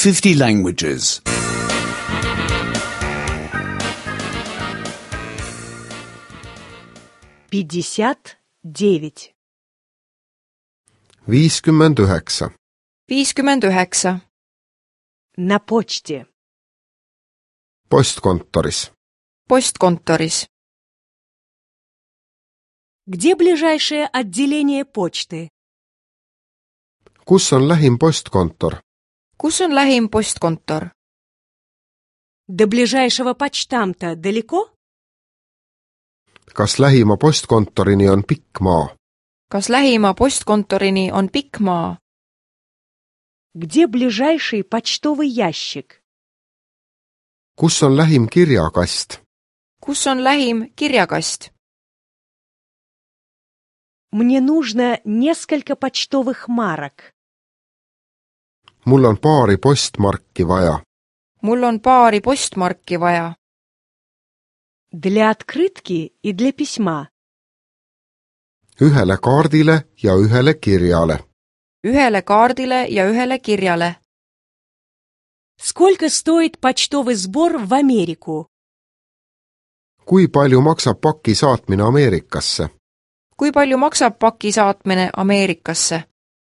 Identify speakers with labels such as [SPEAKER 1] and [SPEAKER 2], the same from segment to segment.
[SPEAKER 1] 50 languages.
[SPEAKER 2] 59.
[SPEAKER 3] 59.
[SPEAKER 4] 59.
[SPEAKER 2] На почте.
[SPEAKER 3] Postkontoris.
[SPEAKER 4] Postkontoris.
[SPEAKER 2] Где ближайшее отделение почты?
[SPEAKER 3] Kus on lähim postkontor?
[SPEAKER 4] Kus on lähim postkontor?
[SPEAKER 2] До ближайшего почтамта далеко?
[SPEAKER 3] Kas lähima postkontorini on pikk maa?
[SPEAKER 4] Kas lähima postkontorini on pikk maa?
[SPEAKER 2] Где ближайший почтовый ящик?
[SPEAKER 3] Kus on lähim kirjakast?
[SPEAKER 4] Kus on lähim kirjakast?
[SPEAKER 2] Мне нужно несколько почтовых марок.
[SPEAKER 3] Mul on paari postmarki vaja.
[SPEAKER 4] Mul on paari postmarki vaja.
[SPEAKER 2] Для открытки и для письма.
[SPEAKER 3] Ühele kaardile ja ühele kirjale.
[SPEAKER 4] Ühele kaardile ja ühele kirjale.
[SPEAKER 2] Сколько стоит почтовый сбор в Америку?
[SPEAKER 3] Kui palju maksab paki saatmine Ameerikasse?
[SPEAKER 4] Kui palju maksab paki saatmine Ameerikasse?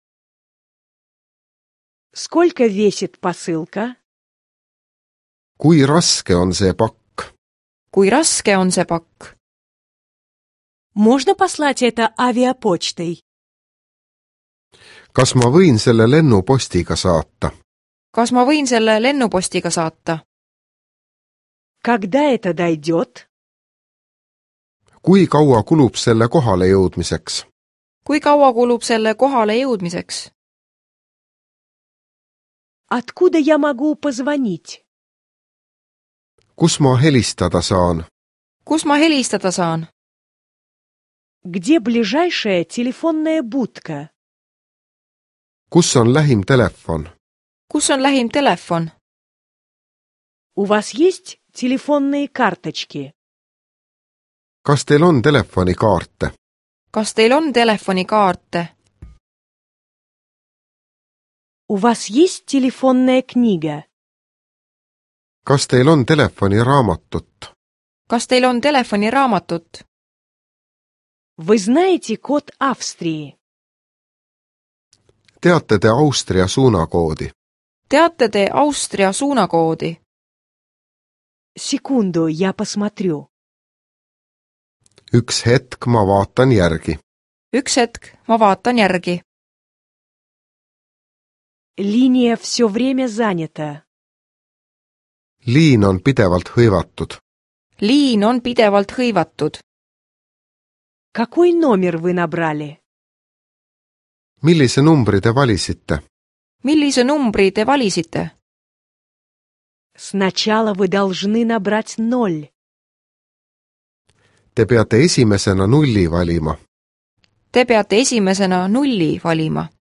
[SPEAKER 2] Сколько весит посылка?
[SPEAKER 3] Kui raske on see pakk?
[SPEAKER 4] Kui raske on see pakk?
[SPEAKER 2] Можно послать это авиапочтой?
[SPEAKER 3] Kas ma võin selle lennupostiga saata?
[SPEAKER 4] Kas ma võin selle lennupostiga saata?
[SPEAKER 2] Когда это дойдет?
[SPEAKER 3] Kui kaua kulub selle kohale jõudmiseks?
[SPEAKER 4] Kui kaua kulub selle kohale jõudmiseks?
[SPEAKER 2] Откуда я могу позвонить?
[SPEAKER 3] Kus ma helistada saan?
[SPEAKER 4] Kus ma helistada saan?
[SPEAKER 2] Где ближайшая телефонная будка?
[SPEAKER 3] Kus on lähim telefon?
[SPEAKER 4] Kus on lähim telefon?
[SPEAKER 2] У вас есть телефонные карточки?
[SPEAKER 3] Kas teil on telefonikaarte?
[SPEAKER 4] Kas teil on telefonikaarte?
[SPEAKER 2] У вас есть телефонная книга?
[SPEAKER 3] Kas teil on telefoniraamatut?
[SPEAKER 4] Kas teil on telefoniraamatut?
[SPEAKER 2] Вы знаете код Австрии?
[SPEAKER 3] Teate te Austria suunakoodi?
[SPEAKER 4] Teate te Austria suunakoodi?
[SPEAKER 2] Секунду, я посмотрю.
[SPEAKER 3] Üks hetk, ma vaatan järgi.
[SPEAKER 4] Üks hetk, ma vaatan järgi.
[SPEAKER 2] Линия все время занята.
[SPEAKER 3] Liin on pidevalt hõivatud.
[SPEAKER 4] Liin on pidevalt hõivatud.
[SPEAKER 2] Какой номер вы набрали?
[SPEAKER 3] Millise numbri te valisite?
[SPEAKER 4] Millise numbri te valisite?
[SPEAKER 2] Сначала вы должны набрать 0.
[SPEAKER 3] Te peate esimesena nulli valima.
[SPEAKER 4] Te peate esimesena nulli valima.